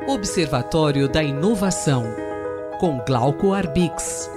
Observatório da Inovação, com Glauco Arbix.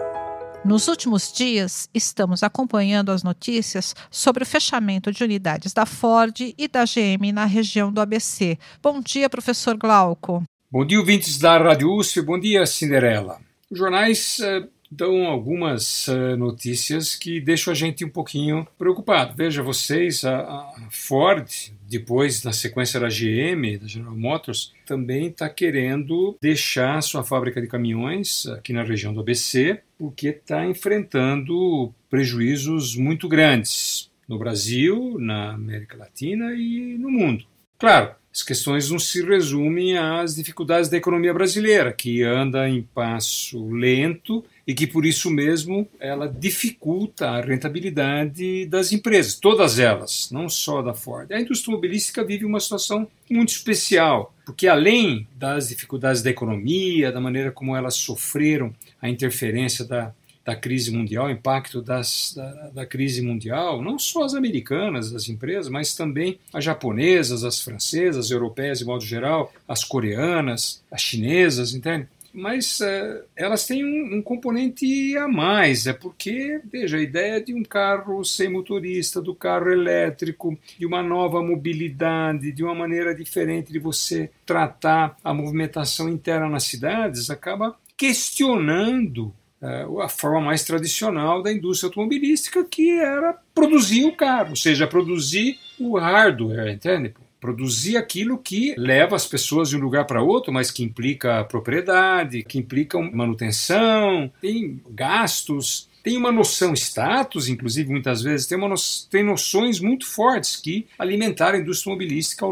Nos últimos dias, estamos acompanhando as notícias sobre o fechamento de unidades da Ford e da GM na região do ABC. Bom dia, professor Glauco. Bom dia, ouvintes da Rádio USP. Bom dia, Cinderela. Os jornais dão algumas notícias que deixam a gente um pouquinho preocupado. Veja vocês, a Ford, depois na sequência da GM, da General Motors, também está querendo deixar sua fábrica de caminhões aqui na região do ABC, porque está enfrentando prejuízos muito grandes no Brasil, na América Latina e no mundo. Claro, as questões não se resumem às dificuldades da economia brasileira, que anda em passo lento e que, por isso mesmo, ela dificulta a rentabilidade das empresas, todas elas, não só da Ford. A indústria automobilística vive uma situação muito especial, porque além das dificuldades da economia, da maneira como elas sofreram a interferência da crise mundial, o impacto da crise mundial, não só as americanas, as empresas, mas também as japonesas, as francesas, as europeias de modo geral, as coreanas, as chinesas, entende? Mas elas têm um componente a mais, porque, veja, a ideia de um carro sem motorista, do carro elétrico, de uma nova mobilidade, de uma maneira diferente de você tratar a movimentação interna nas cidades, acaba questionando a forma mais tradicional da indústria automobilística, que era produzir o carro, ou seja, produzir o hardware, entende? Produzir aquilo que leva as pessoas de um lugar para outro, mas que implica propriedade, que implica manutenção, tem gastos, tem uma noção status, inclusive muitas vezes, tem noções muito fortes que alimentaram a indústria automobilística ao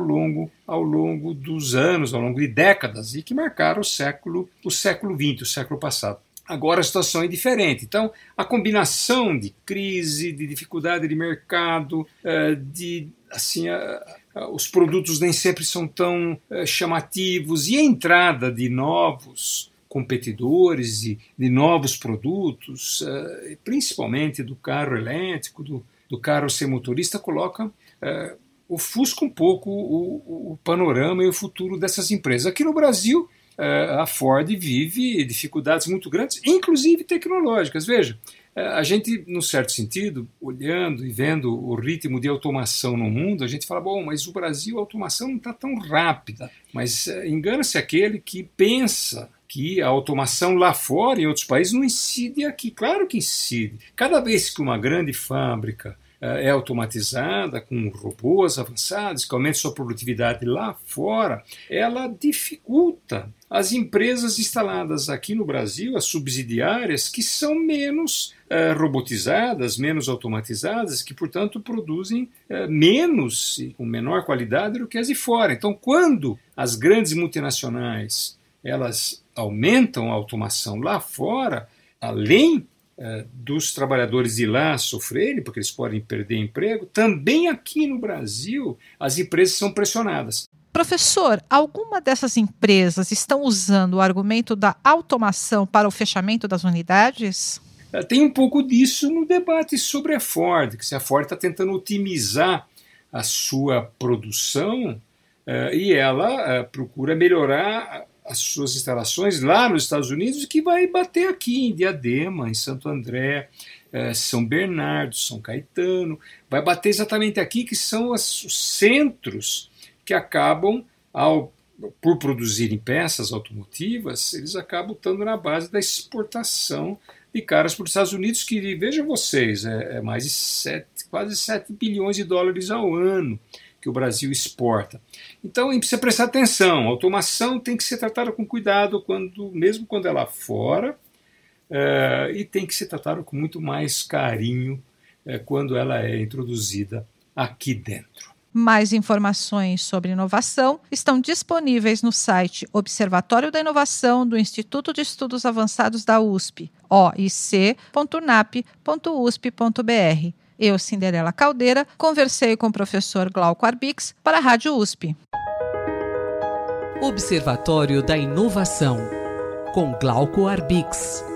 longo dos anos, ao longo de décadas, e que marcaram o século XX, o século passado. Agora a situação é diferente. Então, a combinação de crise, de dificuldade de mercado, os produtos nem sempre são tão chamativos, e a entrada de novos competidores e de novos produtos, principalmente do carro elétrico, do carro sem motorista, ofusca um pouco o panorama e o futuro dessas empresas. Aqui no Brasil, a Ford vive dificuldades muito grandes, inclusive tecnológicas. Veja, a gente, num certo sentido, olhando e vendo o ritmo de automação no mundo, a gente fala, bom, mas o Brasil, a automação não está tão rápida. Mas engana-se aquele que pensa que a automação lá fora, em outros países, não incide aqui. Claro que incide. Cada vez que uma grande fábrica é automatizada, com robôs avançados, que aumenta sua produtividade lá fora, ela dificulta as empresas instaladas aqui no Brasil, as subsidiárias, que são menos robotizadas, menos automatizadas, que, portanto, produzem menos e com menor qualidade do que as de fora. Então, quando as grandes multinacionais elas aumentam a automação lá fora, além dos trabalhadores de lá sofrerem, porque eles podem perder emprego, também aqui no Brasil as empresas são pressionadas. Professor, alguma dessas empresas estão usando o argumento da automação para o fechamento das unidades? Tem um pouco disso no debate sobre a Ford, que se a Ford está tentando otimizar a sua produção e ela procura melhorar as suas instalações lá nos Estados Unidos, que vai bater aqui em Diadema, em Santo André, São Bernardo, São Caetano, vai bater exatamente aqui, que são os centros que acabam, por produzirem peças automotivas, eles acabam estando na base da exportação de caras para os Estados Unidos, que, vejam vocês, mais de quase 7 bilhões de dólares ao ano que o Brasil exporta. Então, a gente precisa prestar atenção. A automação tem que ser tratada com cuidado, mesmo quando é lá fora, e tem que ser tratada com muito mais carinho quando ela é introduzida aqui dentro. Mais informações sobre inovação estão disponíveis no site Observatório da Inovação do Instituto de Estudos Avançados da USP, oic.unap.usp.br. Eu, Cinderela Caldeira, conversei com o professor Glauco Arbix para a Rádio USP. Observatório da Inovação, com Glauco Arbix.